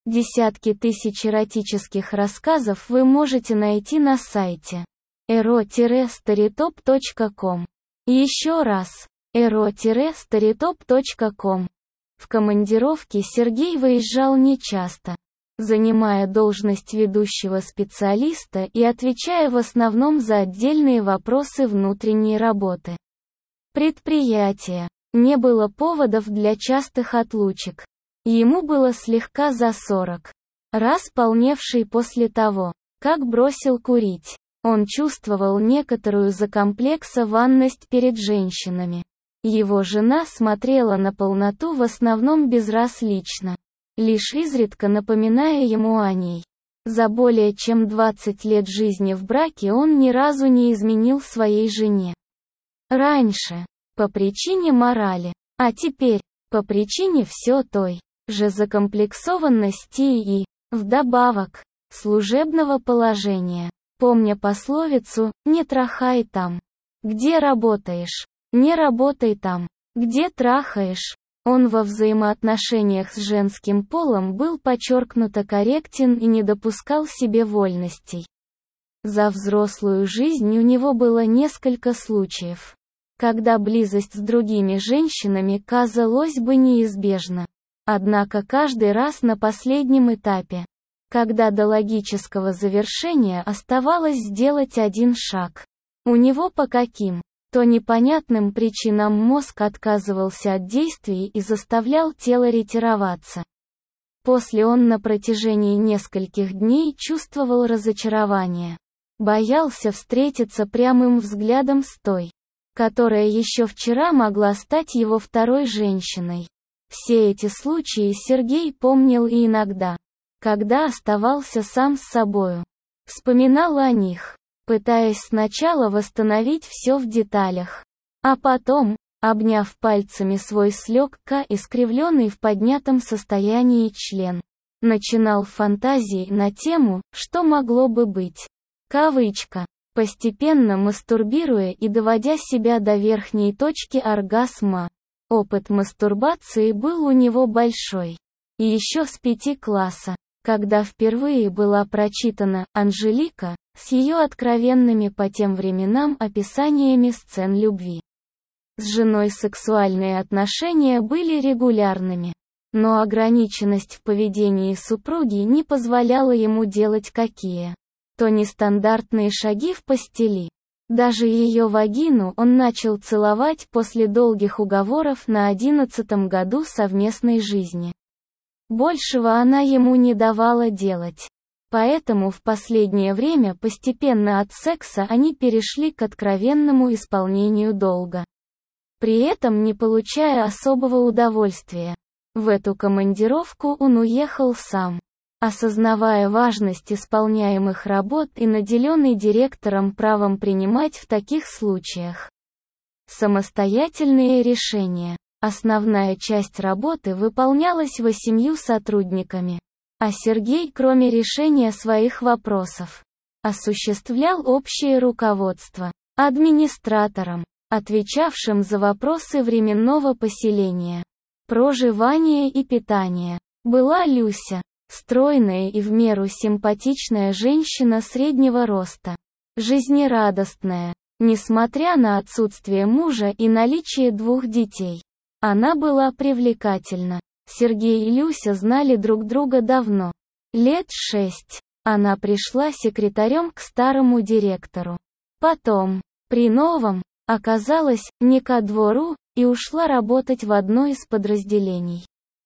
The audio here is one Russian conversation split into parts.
Десятки тысяч эротических рассказов вы можете найти на сайте ero-storytop.com. Еще раз, ero-storytop.com. В командировки Сергей выезжал нечасто, занимая должность ведущего специалиста и отвечая в основном за отдельные вопросы внутренней работы предприятия. Не было поводов для частых отлучек. Ему было слегка за 40. Раз полневший после того, как бросил курить, он чувствовал некоторую закомплексованность перед женщинами. Его жена смотрела на полноту в основном безразлично, лишь изредка напоминая ему о ней. За более чем 20 лет жизни в браке он ни разу не изменил своей жене. Раньше, по причине морали, а теперь, по причине все той же закомплексованности и, вдобавок, служебного положения. Помня пословицу «не трахай там, где работаешь, не работай там, где трахаешь», он во взаимоотношениях с женским полом был подчеркнуто корректен и не допускал себе вольностей. За взрослую жизнь у него было несколько случаев, когда близость с другими женщинами казалась бы неизбежна. Однако каждый раз на последнем этапе, когда до логического завершения оставалось сделать один шаг, у него по каким-то непонятным причинам мозг отказывался от действий и заставлял тело ретироваться. После он на протяжении нескольких дней чувствовал разочарование. Боялся встретиться прямым взглядом с той, которая еще вчера могла стать его второй женщиной. Все эти случаи Сергей помнил и иногда, когда оставался сам с собою, вспоминал о них, пытаясь сначала восстановить все в деталях, а потом, обняв пальцами свой слегка искривленный в поднятом состоянии член, начинал фантазии на тему «что могло бы быть», кавычка, постепенно мастурбируя и доводя себя до верхней точки оргазма. Опыт мастурбации был у него большой. И еще с 5 класса, когда впервые была прочитана «Анжелика», с ее откровенными по тем временам описаниями сцен любви. С женой сексуальные отношения были регулярными, но ограниченность в поведении супруги не позволяла ему делать какие-то нестандартные шаги в постели. Даже ее вагину он начал целовать после долгих уговоров на 11-м году совместной жизни. Большего она ему не давала делать. Поэтому в последнее время постепенно от секса они перешли к откровенному исполнению долга, при этом не получая особого удовольствия. В эту командировку он уехал сам, осознавая важность исполняемых работ и наделенный директором правом принимать в таких случаях самостоятельные решения. Основная часть работы выполнялась 8 сотрудниками, а Сергей, кроме решения своих вопросов, осуществлял общее руководство администратором, отвечавшим за вопросы временного поселения, проживания и питания. Была Люся, стройная и в меру симпатичная женщина среднего роста, жизнерадостная, несмотря на отсутствие мужа и наличие 2 детей. Она была привлекательна. Сергей и Люся знали друг друга давно. Лет 6. Она пришла секретарем к старому директору. Потом, при новом, оказалась не ко двору, и ушла работать в одно из подразделений.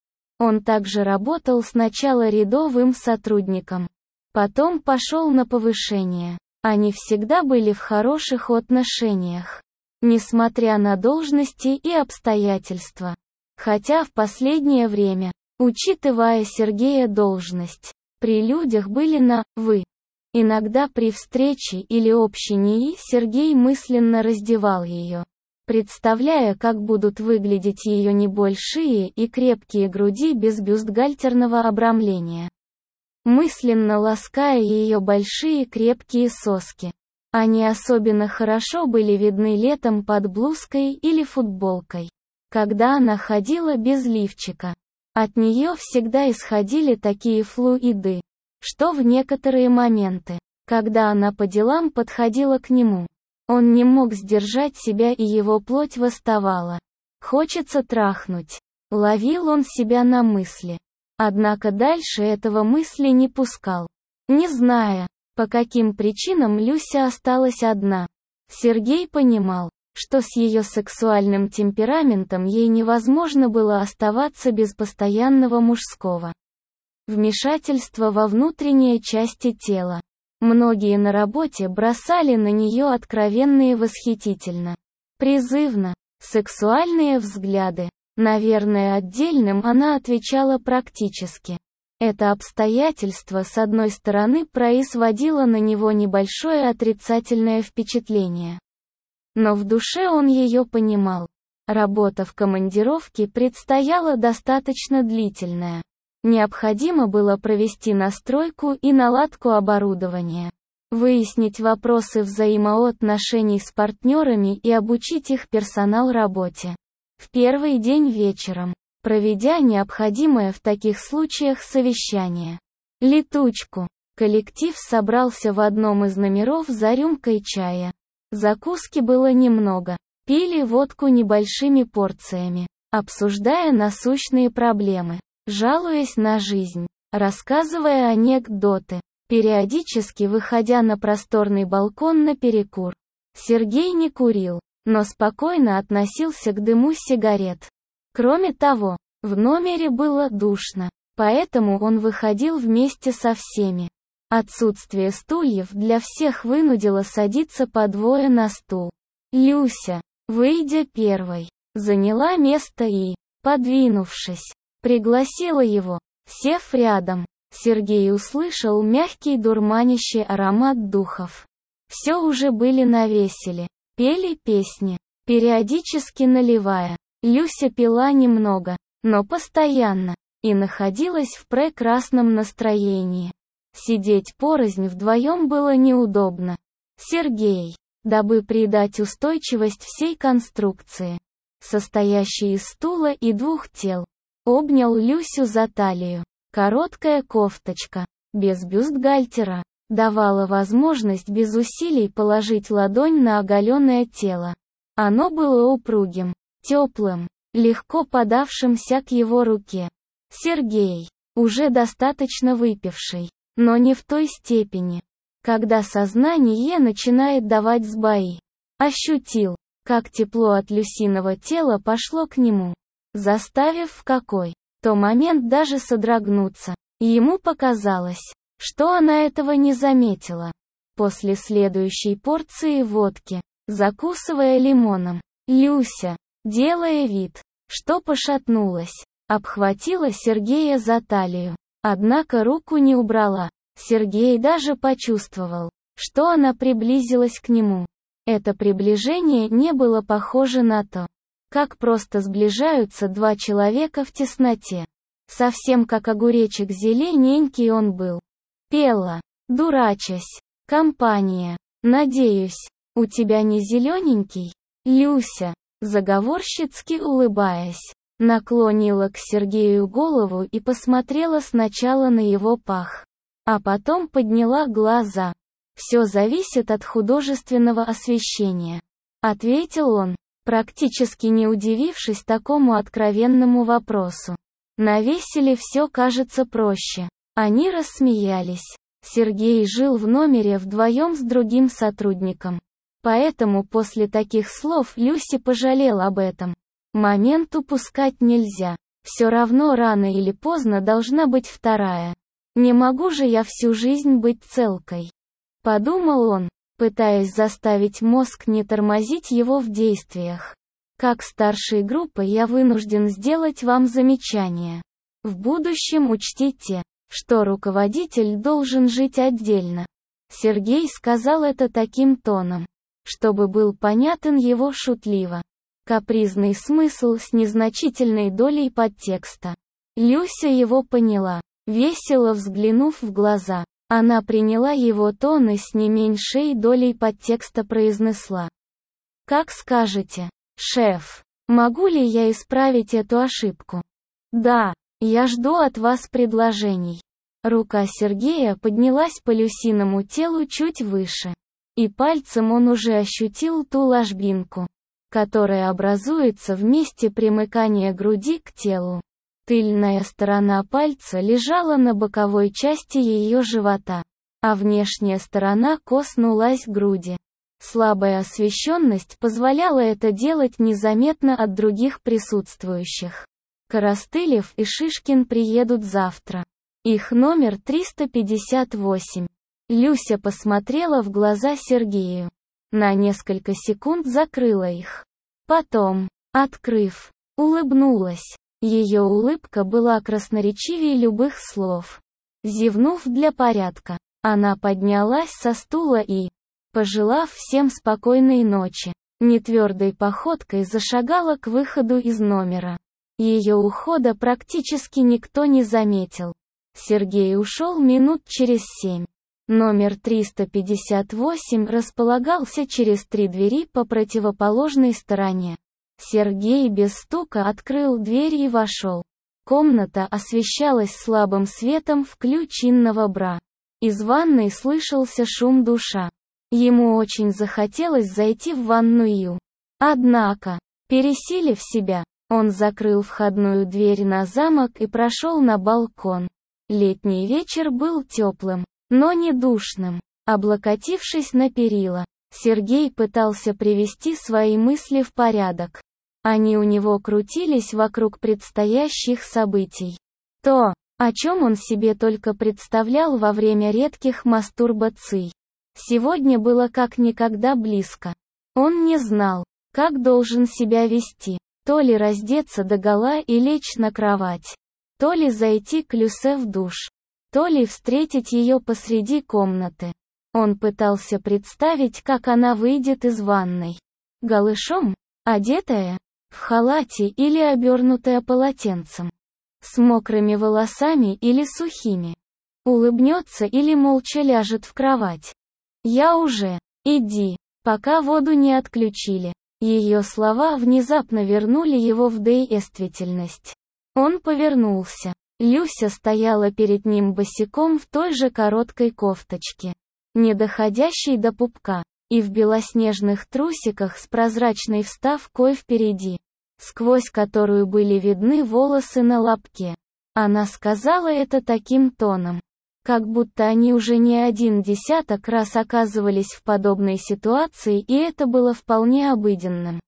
Он также работал сначала рядовым сотрудником. Потом пошел на повышение. Они всегда были в хороших отношениях, несмотря на должности и обстоятельства. Хотя в последнее время, учитывая Сергея должность, при людях были на «вы». Иногда при встрече или общении Сергей мысленно раздевал ее, представляя, как будут выглядеть ее небольшие и крепкие груди без бюстгальтерного обрамления, мысленно лаская ее большие крепкие соски. Они особенно хорошо были видны летом под блузкой или футболкой, когда она ходила без лифчика. От нее всегда исходили такие флуиды, что в некоторые моменты, когда она по делам подходила к нему, он не мог сдержать себя и его плоть восставала. Хочется трахнуть. Ловил он себя на мысли. Однако дальше этого мысли не пускал. Не зная, по каким причинам Люся осталась одна. Сергей понимал, что с ее сексуальным темпераментом ей невозможно было оставаться без постоянного мужского вмешательства во внутренние части тела. Многие на работе бросали на нее откровенные восхитительно, призывно, сексуальные взгляды. Наверное, отдельным она отвечала практически. Это обстоятельство с одной стороны производило на него небольшое отрицательное впечатление. Но в душе он ее понимал. Работа в командировке предстояла достаточно длительная. Необходимо было провести настройку и наладку оборудования, выяснить вопросы взаимоотношений с партнерами и обучить их персонал работе. В первый день вечером, проведя необходимое в таких случаях совещание, летучку, коллектив собрался в одном из номеров за рюмкой чая. Закуски было немного, пили водку небольшими порциями, обсуждая насущные проблемы, жалуясь на жизнь, рассказывая анекдоты, периодически выходя на просторный балкон на перекур. Сергей не курил, но спокойно относился к дыму сигарет. Кроме того, в номере было душно, поэтому он выходил вместе со всеми. Отсутствие стульев для всех вынудило садиться по двое на стул. Люся, выйдя первой, заняла место и, подвинувшись, пригласила его. Сев рядом, Сергей услышал мягкий дурманящий аромат духов. Все уже были навеселе, пели песни, периодически наливая. Люся пила немного, но постоянно, и находилась в прекрасном настроении. Сидеть порознь вдвоем было неудобно. Сергей, дабы придать устойчивость всей конструкции, состоящей из стула и двух тел, обнял Люсю за талию. Короткая кофточка, без бюстгальтера, давала возможность без усилий положить ладонь на оголенное тело. Оно было упругим, теплым, легко подавшимся к его руке. Сергей, уже достаточно выпивший, но не в той степени, когда сознание начинает давать сбои, ощутил, как тепло от Люсиного тела пошло к нему, заставив в какой-то момент даже содрогнуться. Ему показалось, что она этого не заметила. После следующей порции водки, закусывая лимоном, Люся, делая вид, что пошатнулась, обхватила Сергея за талию. Однако руку не убрала. Сергей даже почувствовал, что она приблизилась к нему. Это приближение не было похоже на то, как просто сближаются два человека в тесноте. Совсем как огуречек зелененький он был. Пела, дурачась. Компания. Надеюсь, у тебя не зелененький? Люся, заговорщицки улыбаясь, наклонила к Сергею голову и посмотрела сначала на его пах, а потом подняла глаза. «Все зависит от художественного освещения», — ответил он, практически не удивившись такому откровенному вопросу. Навесили все кажется проще. Они рассмеялись. Сергей жил в номере вдвоем с другим сотрудником. Поэтому после таких слов Люси пожалел об этом. Момент упускать нельзя. Все равно рано или поздно должна быть вторая. Не могу же я всю жизнь быть целкой. Подумал он, пытаясь заставить мозг не тормозить его в действиях. Как старшей группы я вынужден сделать вам замечание. В будущем учтите, что руководитель должен жить отдельно. Сергей сказал это таким тоном, чтобы был понятен его шутливо капризный смысл с незначительной долей подтекста. Люся его поняла, весело взглянув в глаза. Она приняла его тон и с не меньшей долей подтекста произнесла: «Как скажете, шеф, могу ли я исправить эту ошибку?» «Да», Я жду от вас предложений. Рука Сергея поднялась по Люсиному телу чуть выше. И пальцем он уже ощутил ту ложбинку, которая образуется в месте примыкания груди к телу. Тыльная сторона пальца лежала на боковой части ее живота, а внешняя сторона коснулась груди. Слабая освещенность позволяла это делать незаметно от других присутствующих. Коростылев и Шишкин приедут завтра. Их номер 358. Люся посмотрела в глаза Сергею. На несколько секунд закрыла их. Потом, открыв, улыбнулась. Ее улыбка была красноречивее любых слов. Зевнув для порядка, она поднялась со стула и, пожелав всем спокойной ночи, нетвердой походкой зашагала к выходу из номера. Ее ухода практически никто не заметил. Сергей ушел минут через 7. Номер 358 располагался через 3 двери по противоположной стороне. Сергей без стука открыл дверь и вошел. Комната освещалась слабым светом включенного бра. Из ванной слышался шум душа. Ему очень захотелось зайти в ванную. Однако, пересилив себя, он закрыл входную дверь на замок и прошел на балкон. Летний вечер был теплым, но не душным. Облокотившись на перила, Сергей пытался привести свои мысли в порядок. Они у него крутились вокруг предстоящих событий. То, о чем он себе только представлял во время редких мастурбаций, сегодня было как никогда близко. Он не знал, как должен себя вести, то ли раздеться догола и лечь на кровать, то ли зайти к Люсе в душ, то ли встретить ее посреди комнаты. Он пытался представить, как она выйдет из ванной. Голышом, одетая, в халате или обернутая полотенцем. С мокрыми волосами или сухими. Улыбнется или молча ляжет в кровать. «Я уже. Иди, пока воду не отключили». Ее слова внезапно вернули его в действительность. Он повернулся. Люся стояла перед ним босиком в той же короткой кофточке, не доходящей до пупка, и в белоснежных трусиках с прозрачной вставкой впереди, сквозь которую были видны волосы на лобке. Она сказала это таким тоном, как будто они уже не один десяток раз оказывались в подобной ситуации, и это было вполне обыденным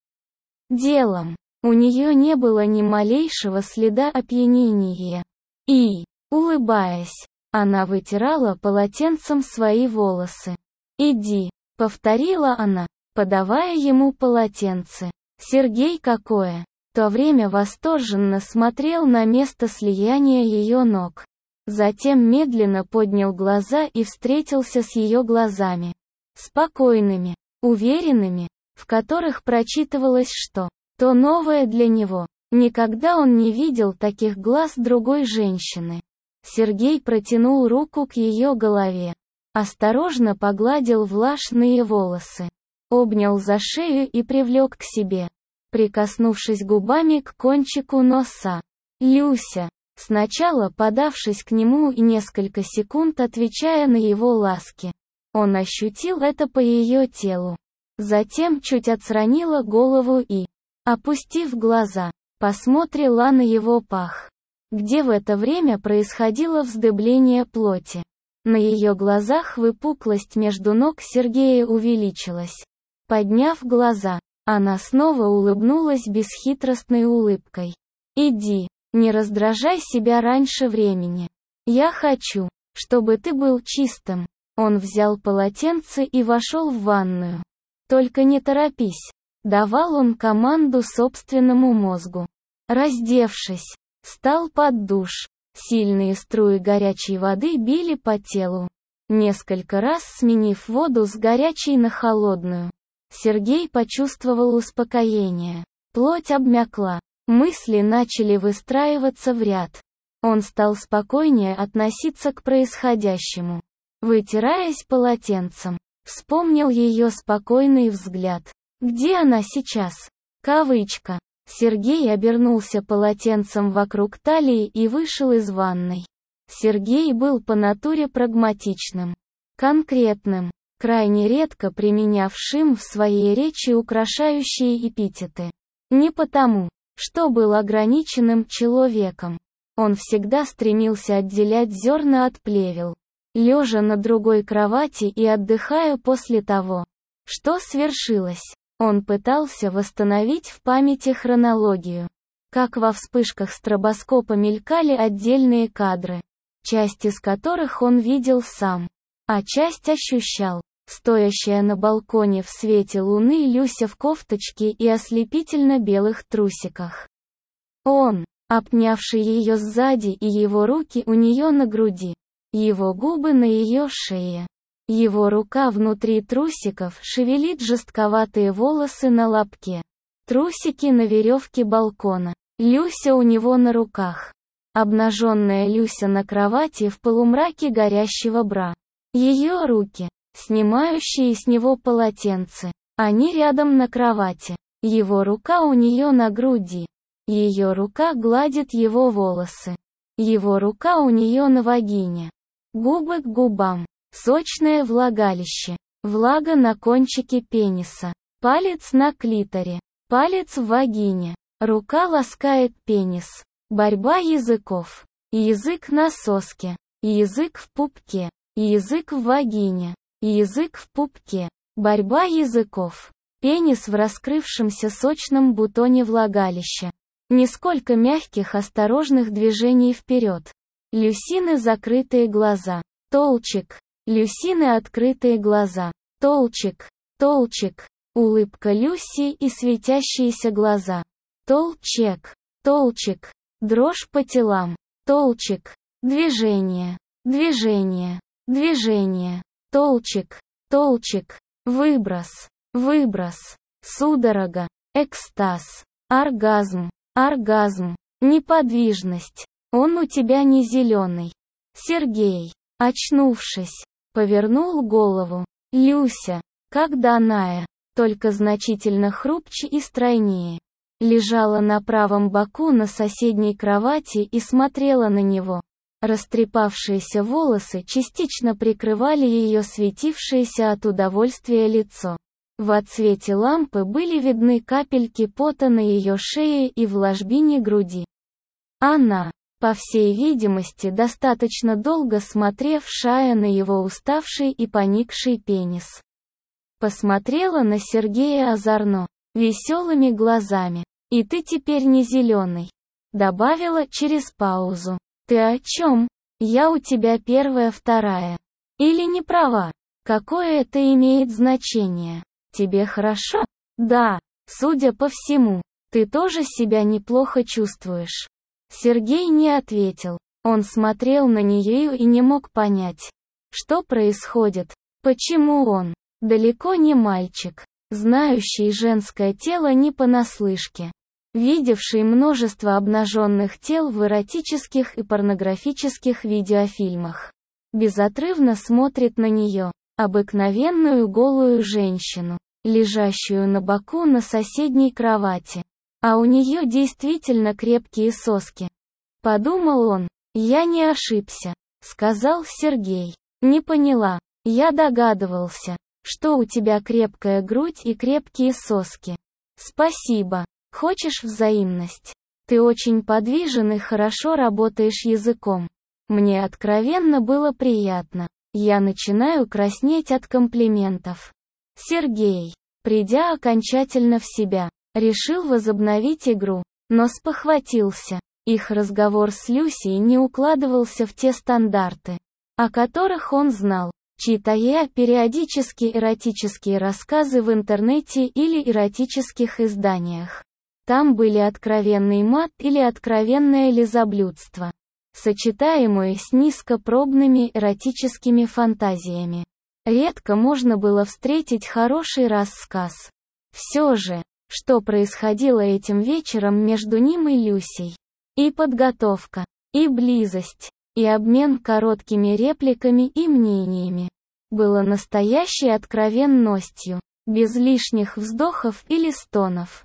делом. У нее не было ни малейшего следа опьянения. И, улыбаясь, она вытирала полотенцем свои волосы. «Иди», — повторила она, подавая ему полотенце. Сергей какое то время восторженно смотрел на место слияния ее ног. Затем медленно поднял глаза и встретился с ее глазами. Спокойными, уверенными, в которых прочитывалось что-то новое для него. Никогда он не видел таких глаз другой женщины. Сергей протянул руку к ее голове. Осторожно погладил влажные волосы. Обнял за шею и привлек к себе, прикоснувшись губами к кончику носа. «Люся», сначала подавшись к нему и несколько секунд отвечая на его ласки. Он ощутил это по ее телу. Затем чуть отстранила голову и, опустив глаза, посмотрела на его пах, где в это время происходило вздыбление плоти. На ее глазах выпуклость между ног Сергея увеличилась. Подняв глаза, она снова улыбнулась бесхитростной улыбкой. «Иди, не раздражай себя раньше времени. Я хочу, чтобы ты был чистым». Он взял полотенце и вошел в ванную. «Только не торопись», — давал он команду собственному мозгу. Раздевшись, встал под душ. Сильные струи горячей воды били по телу, несколько раз сменив воду с горячей на холодную. Сергей почувствовал успокоение. Плоть обмякла, мысли начали выстраиваться в ряд. Он стал спокойнее относиться к происходящему. Вытираясь полотенцем, вспомнил ее спокойный взгляд. Где она сейчас? Кавычка. Сергей обернулся полотенцем вокруг талии и вышел из ванной. Сергей был по натуре прагматичным, конкретным, крайне редко применявшим в своей речи украшающие эпитеты. Не потому, что был ограниченным человеком. Он всегда стремился отделять зерна от плевел. Лежа на другой кровати и отдыхая после того, что свершилось, он пытался восстановить в памяти хронологию. Как во вспышках стробоскопа мелькали отдельные кадры, часть из которых он видел сам, а часть ощущал. Стоящая на балконе в свете луны Люся в кофточке и ослепительно-белых трусиках. Он, обнявший ее сзади, и его руки у нее на груди, его губы на ее шее. Его рука внутри трусиков шевелит жестковатые волосы на лобке. Трусики на веревке балкона. Люся у него на руках. Обнаженная Люся на кровати в полумраке горящего бра. Ее руки, снимающие с него полотенце. Они рядом на кровати. Его рука у нее на груди. Ее рука гладит его волосы. Его рука у нее на вагине. Губы к губам. Сочное влагалище. Влага на кончике пениса. Палец на клиторе. Палец в вагине. Рука ласкает пенис. Борьба языков. Язык на соске. Язык в пупке. Язык в вагине. Язык в пупке. Борьба языков. Пенис в раскрывшемся сочном бутоне влагалища. Несколько мягких осторожных движений вперед. Люсины закрытые глаза. Толчек. Люсины открытые глаза. Толчек. Толчек. Улыбка Люси и светящиеся глаза. Толчек. Толчек. Дрожь по телам. Толчек. Движение. Движение. Движение. Толчек. Толчек. Выброс. Выброс. Судорога. Экстаз. Оргазм. Оргазм. Неподвижность. Он у тебя не зеленый. Сергей, очнувшись, повернул голову. Люся, как Даная, только значительно хрупче и стройнее, лежала на правом боку на соседней кровати и смотрела на него. Растрепавшиеся волосы частично прикрывали ее светившееся от удовольствия лицо. В отсвете лампы были видны капельки пота на ее шее и в ложбине груди. Она, по всей видимости, достаточно долго смотревшая на его уставший и поникший пенис, посмотрела на Сергея озорно, веселыми глазами. «И ты теперь не зеленый», — добавила через паузу. «Ты о чем? Я у тебя первая, вторая. Или не права? Какое это имеет значение? Тебе хорошо? Да, судя по всему, ты тоже себя неплохо чувствуешь». Сергей не ответил. Он смотрел на нее и не мог понять, что происходит, почему он, далеко не мальчик, знающий женское тело не понаслышке, видевший множество обнаженных тел в эротических и порнографических видеофильмах, безотрывно смотрит на нее, обыкновенную голую женщину, лежащую на боку на соседней кровати. А у нее действительно крепкие соски. Подумал он. Я не ошибся, сказал Сергей. Не поняла. Я догадывался, что у тебя крепкая грудь и крепкие соски. Спасибо. Хочешь взаимность? Ты очень подвижен и хорошо работаешь языком. Мне откровенно было приятно. Я начинаю краснеть от комплиментов. Сергей, придя окончательно в себя, решил возобновить игру, но спохватился. Их разговор с Люсей не укладывался в те стандарты, о которых он знал, читая периодически эротические рассказы в интернете или эротических изданиях. Там были откровенный мат или откровенное лизоблюдство, сочетаемые с низкопробными эротическими фантазиями. Редко можно было встретить хороший рассказ. Все же, что происходило этим вечером между ним и Люсей? И подготовка, и близость, и обмен короткими репликами и мнениями было настоящей откровенностью, без лишних вздохов или стонов.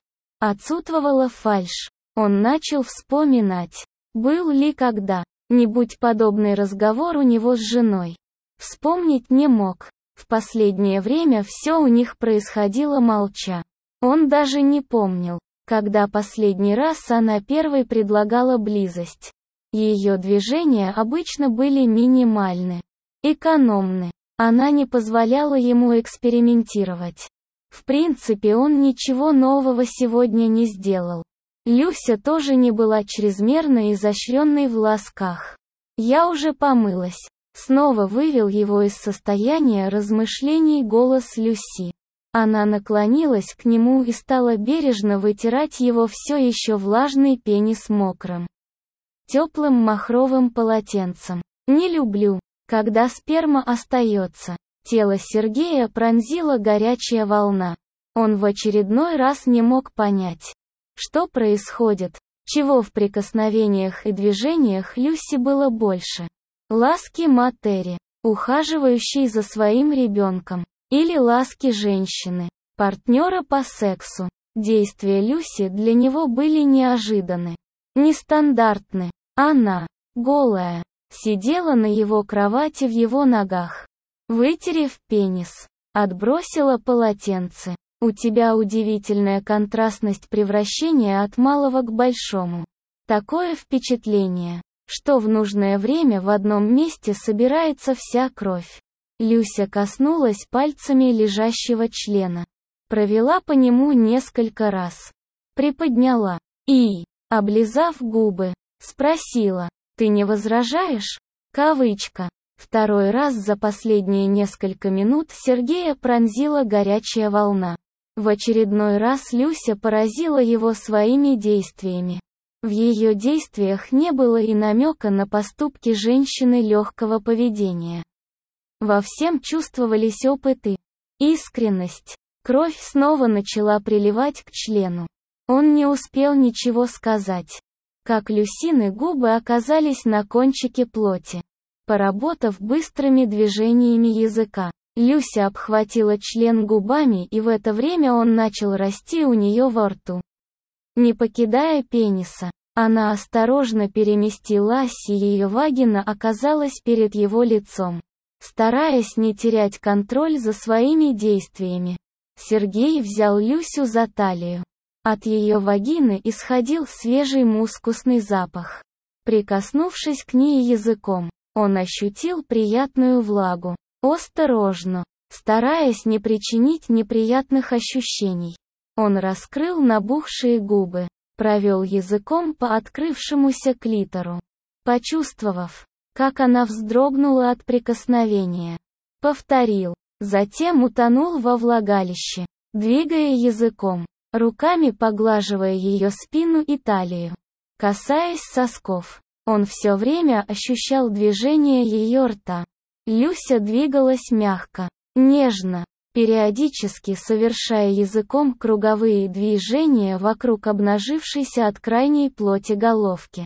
Отсутствовала фальшь. Он начал вспоминать, был ли когда-нибудь подобный разговор у него с женой. Вспомнить не мог. В последнее время все у них происходило молча. Он даже не помнил, когда последний раз она первой предлагала близость. Ее движения обычно были минимальны, экономны. Она не позволяла ему экспериментировать. В принципе, он ничего нового сегодня не сделал. Люся тоже не была чрезмерно изощренной в ласках. «Я уже помылась». Снова вывел его из состояния размышлений голос Люси. Она наклонилась к нему и стала бережно вытирать его все еще влажный пенис мокрым, теплым махровым полотенцем. «Не люблю, когда сперма остается». Тело Сергея пронзила горячая волна. Он в очередной раз не мог понять, что происходит, чего в прикосновениях и движениях Люси было больше. Ласки матери, ухаживающей за своим ребенком, или ласки женщины, партнера по сексу. Действия Люси для него были неожиданны, нестандартны. Она, голая, сидела на его кровати в его ногах, вытерев пенис, отбросила полотенце. У тебя удивительная контрастность превращения от малого к большому. Такое впечатление, что в нужное время в одном месте собирается вся кровь. Люся коснулась пальцами лежащего члена, провела по нему несколько раз, приподняла и, облизав губы, спросила: «Ты не возражаешь?» Кавычка. Второй раз за последние несколько минут Сергея пронзила горячая волна. В очередной раз Люся поразила его своими действиями. В ее действиях не было и намека на поступки женщины легкого поведения. Во всем чувствовались опыт и искренность. Кровь снова начала приливать к члену. Он не успел ничего сказать, как Люсины губы оказались на кончике плоти. Поработав быстрыми движениями языка, Люся обхватила член губами, и в это время он начал расти у нее во рту. Не покидая пениса, она осторожно переместилась, и ее вагина оказалась перед его лицом. Стараясь не терять контроль за своими действиями, Сергей взял Люсю за талию. От ее вагины исходил свежий мускусный запах. Прикоснувшись к ней языком, он ощутил приятную влагу. Осторожно, стараясь не причинить неприятных ощущений, он раскрыл набухшие губы, провел языком по открывшемуся клитору. Почувствовав, как она вздрогнула от прикосновения, повторил, затем утонул во влагалище, двигая языком, руками поглаживая ее спину и талию. Касаясь сосков, он все время ощущал движение ее рта. Люся двигалась мягко, нежно, периодически совершая языком круговые движения вокруг обнажившейся от крайней плоти головки.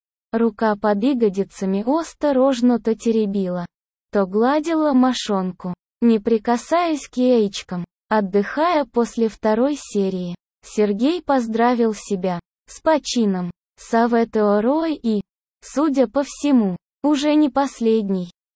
Рука под ягодицами осторожно то теребила, то гладила мошонку, не прикасаясь к яичкам. Отдыхая после второй серии, Сергей поздравил себя с почином, Саветеорой и, судя по всему, уже не последний.